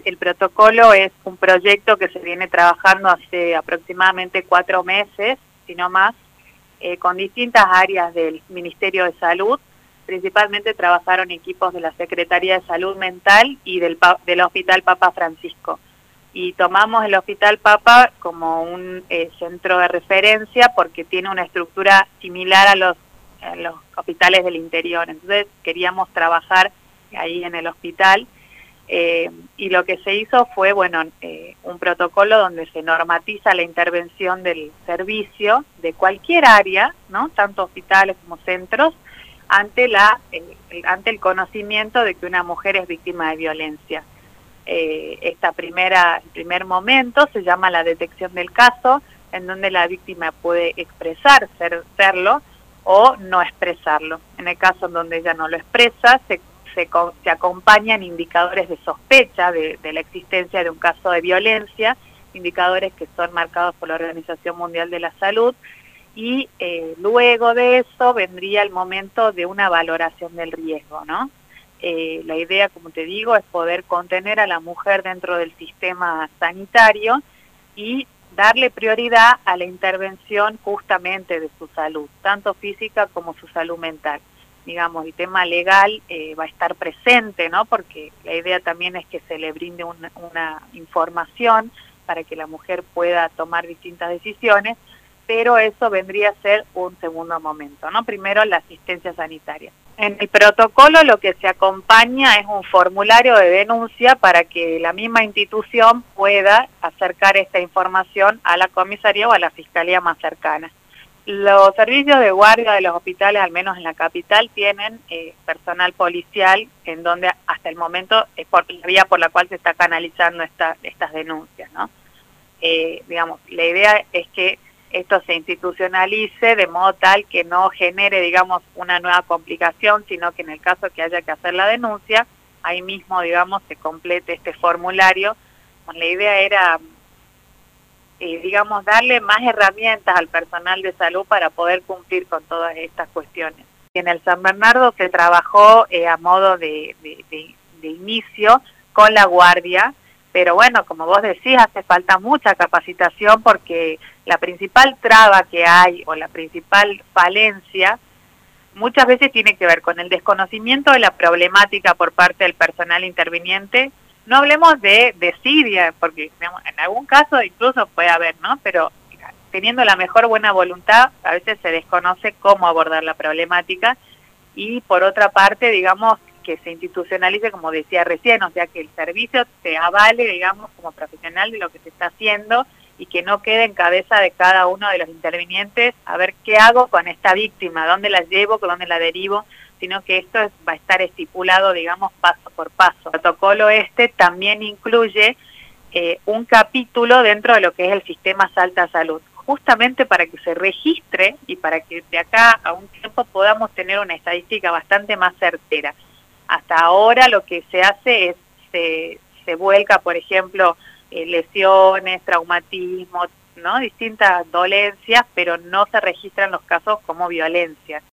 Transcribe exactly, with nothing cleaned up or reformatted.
el protocolo es un proyecto que se viene trabajando hace aproximadamente cuatro meses, si no más, eh, con distintas áreas del Ministerio de Salud. Principalmente trabajaron equipos de la Secretaría de Salud Mental y del, del Hospital Papa Francisco. Y tomamos el Hospital Papa como un eh, centro de referencia porque tiene una estructura similar a los, a los hospitales del interior. Entonces queríamos trabajar ahí en el hospital. Eh, y lo que se hizo fue, bueno, eh, un protocolo donde se normatiza la intervención del servicio de cualquier área, ¿no? Tanto hospitales como centros, ante, la, eh, ante el conocimiento de que una mujer es víctima de violencia. Eh, esta primera, el primer momento se llama la detección del caso, en donde la víctima puede expresar ser, serlo o no expresarlo. En el caso en donde ella no lo expresa, se Se, se acompañan indicadores de sospecha de, de la existencia de un caso de violencia, indicadores que son marcados por la Organización Mundial de la Salud, y eh, luego de eso vendría el momento de una valoración del riesgo, ¿no? Eh, la idea, como te digo, es poder contener a la mujer dentro del sistema sanitario y darle prioridad a la intervención justamente de su salud, tanto física como su salud mental. Digamos, el tema legal eh, va a estar presente, ¿no? Porque la idea también es que se le brinde una, una información para que la mujer pueda tomar distintas decisiones, pero eso vendría a ser un segundo momento, ¿no? Primero la asistencia sanitaria. En el protocolo lo que se acompaña es un formulario de denuncia para que la misma institución pueda acercar esta información a la comisaría o a la fiscalía más cercana. Los servicios de guardia de los hospitales, al menos en la capital, tienen eh, personal policial en donde hasta el momento es por la vía por la cual se está canalizando esta, estas denuncias, ¿no? Eh, digamos, la idea es que esto se institucionalice de modo tal que no genere, digamos, una nueva complicación, sino que en el caso que haya que hacer la denuncia, ahí mismo, digamos, se complete este formulario. Pues la idea era... Eh, digamos, darle más herramientas al personal de salud para poder cumplir con todas estas cuestiones. En el San Bernardo se trabajó eh, a modo de, de, de, de inicio con la guardia, pero bueno, como vos decís, hace falta mucha capacitación porque la principal traba que hay o la principal falencia muchas veces tiene que ver con el desconocimiento de la problemática por parte del personal interviniente. No hablemos de desidia, porque digamos, en algún caso incluso puede haber, ¿no? Pero teniendo la mejor buena voluntad, a veces se desconoce cómo abordar la problemática y por otra parte, digamos, que se institucionalice, como decía recién, o sea, que el servicio se avale, digamos, como profesional de lo que se está haciendo y que no quede en cabeza de cada uno de los intervinientes a ver qué hago con esta víctima, dónde la llevo, dónde la derivo, sino que esto es, va a estar estipulado, digamos, paso por paso. El protocolo este también incluye eh, un capítulo dentro de lo que es el sistema Salta Salud, justamente para que se registre y para que de acá a un tiempo podamos tener una estadística bastante más certera. Hasta ahora lo que se hace es, se, se vuelca, por ejemplo, eh, lesiones, traumatismo, ¿no? Distintas dolencias, pero no se registran los casos como violencia.